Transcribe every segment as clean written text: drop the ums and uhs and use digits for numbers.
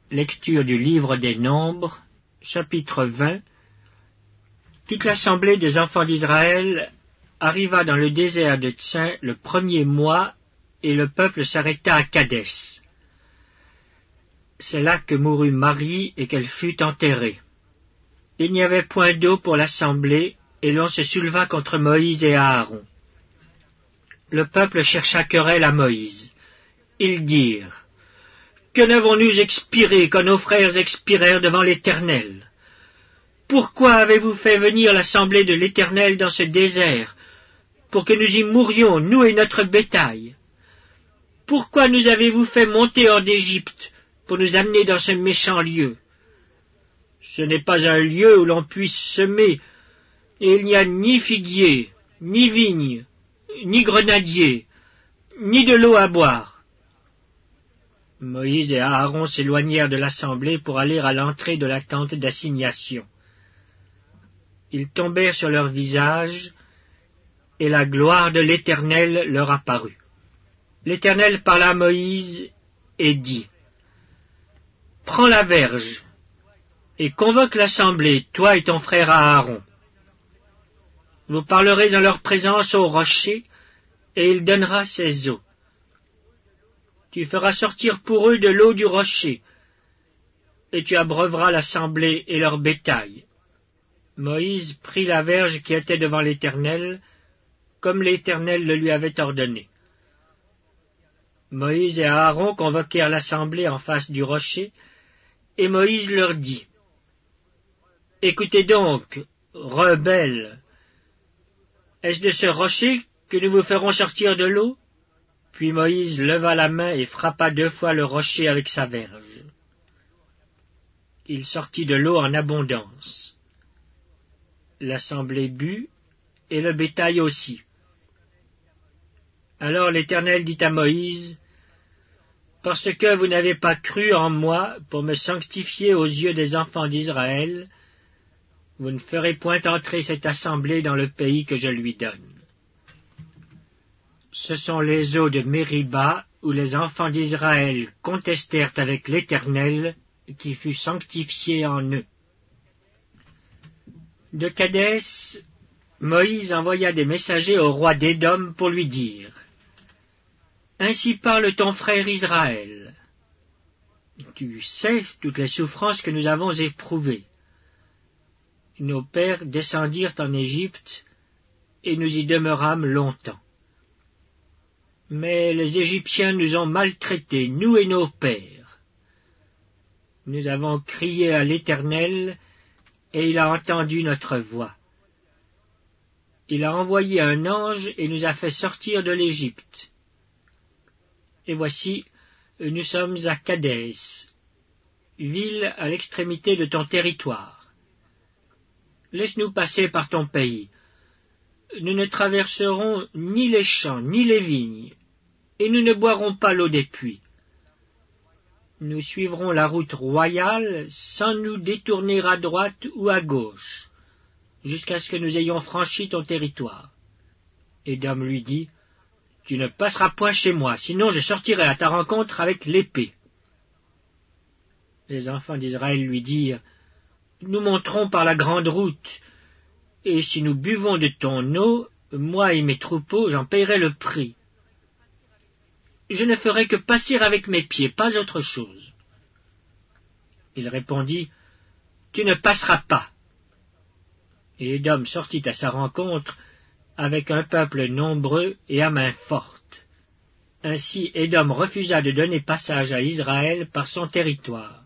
Lecture du livre des Nombres, chapitre 20. Toute l'assemblée des enfants d'Israël arriva dans le désert de Tsin le premier mois, et le peuple s'arrêta à Kadès. C'est là que mourut Marie et qu'elle fut enterrée. Il n'y avait point d'eau pour l'assemblée, et l'on se souleva contre Moïse et Aaron. Le peuple chercha querelle à Moïse. Ils dirent: Que n'avons-nous expiré quand nos frères expirèrent devant l'Éternel? Pourquoi avez-vous fait venir l'assemblée de l'Éternel dans ce désert, pour que nous y mourions, nous et notre bétail? Pourquoi nous avez-vous fait monter hors d'Égypte, pour nous amener dans ce méchant lieu? Ce n'est pas un lieu où l'on puisse semer, et il n'y a ni figuier, ni vigne, ni grenadier, ni de l'eau à boire. Moïse et Aaron s'éloignèrent de l'assemblée pour aller à l'entrée de la tente d'assignation. Ils tombèrent sur leur visage, et la gloire de l'Éternel leur apparut. L'Éternel parla à Moïse et dit: Prends la verge, et convoque l'assemblée, toi et ton frère Aaron. Vous parlerez en leur présence au rocher, et il donnera ses eaux. Tu feras sortir pour eux de l'eau du rocher, et tu abreuveras l'assemblée et leur bétail. Moïse prit la verge qui était devant l'Éternel, comme l'Éternel le lui avait ordonné. Moïse et Aaron convoquèrent l'assemblée en face du rocher, et Moïse leur dit: Écoutez donc, rebelles, est-ce de ce rocher que nous vous ferons sortir de l'eau? Puis Moïse leva la main et frappa 2 fois le rocher avec sa verge. Il sortit de l'eau en abondance. L'assemblée but, et le bétail aussi. Alors l'Éternel dit à Moïse: Parce que vous n'avez pas cru en moi pour me sanctifier aux yeux des enfants d'Israël, vous ne ferez point entrer cette assemblée dans le pays que je lui donne. Ce sont les eaux de Mériba, où les enfants d'Israël contestèrent avec l'Éternel, qui fut sanctifié en eux. De Kadès, Moïse envoya des messagers au roi d'Édom pour lui dire: Ainsi parle ton frère Israël. Tu sais toutes les souffrances que nous avons éprouvées. Nos pères descendirent en Égypte, et nous y demeurâmes longtemps. Mais les Égyptiens nous ont maltraités, nous et nos pères. Nous avons crié à l'Éternel, et il a entendu notre voix. Il a envoyé un ange et nous a fait sortir de l'Égypte. Et voici, nous sommes à Kadès, ville à l'extrémité de ton territoire. Laisse-nous passer par ton pays. Nous ne traverserons ni les champs, ni les vignes, et nous ne boirons pas l'eau des puits. Nous suivrons la route royale sans nous détourner à droite ou à gauche, jusqu'à ce que nous ayons franchi ton territoire. Édom lui dit: Tu ne passeras point chez moi, sinon je sortirai à ta rencontre avec l'épée. Les enfants d'Israël lui dirent: Nous monterons par la grande route, et si nous buvons de ton eau, moi et mes troupeaux, j'en paierai le prix. Je ne ferai que passer avec mes pieds, pas autre chose. Il répondit: Tu ne passeras pas. Et Édom sortit à sa rencontre avec un peuple nombreux et à main forte. Ainsi Édom refusa de donner passage à Israël par son territoire.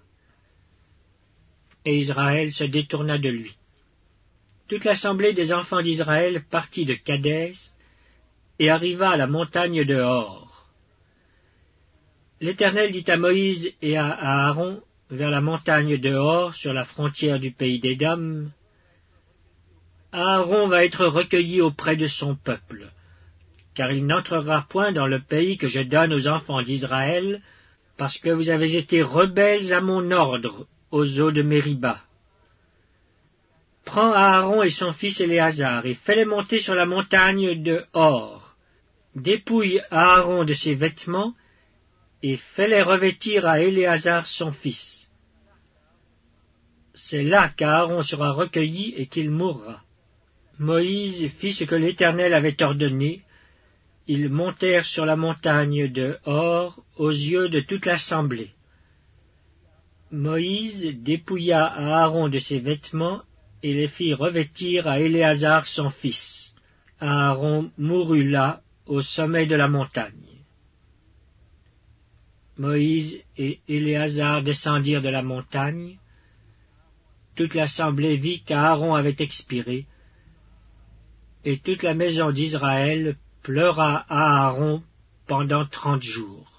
Et Israël se détourna de lui. Toute l'assemblée des enfants d'Israël partit de Kadès et arriva à la montagne de Hor. L'Éternel dit à Moïse et à Aaron, vers la montagne de Hor, sur la frontière du pays d'Édom: Aaron va être recueilli auprès de son peuple, car il n'entrera point dans le pays que je donne aux enfants d'Israël, parce que vous avez été rebelles à mon ordre aux eaux de Mériba. Prends Aaron et son fils Éléazar, et fais-les monter sur la montagne de Hor. Dépouille Aaron de ses vêtements, et fais-les revêtir à Éléazar son fils. c'est là qu'Aaron sera recueilli et qu'il mourra. Moïse fit ce que l'Éternel avait ordonné. Ils montèrent sur la montagne de Hor aux yeux de toute l'assemblée. Moïse dépouilla Aaron de ses vêtements et les fit revêtir à Éléazar son fils. Aaron mourut là, au sommet de la montagne. Moïse et Éléazar descendirent de la montagne. Toute l'assemblée vit qu'Aaron avait expiré, et toute la maison d'Israël pleura à Aaron pendant 30 jours.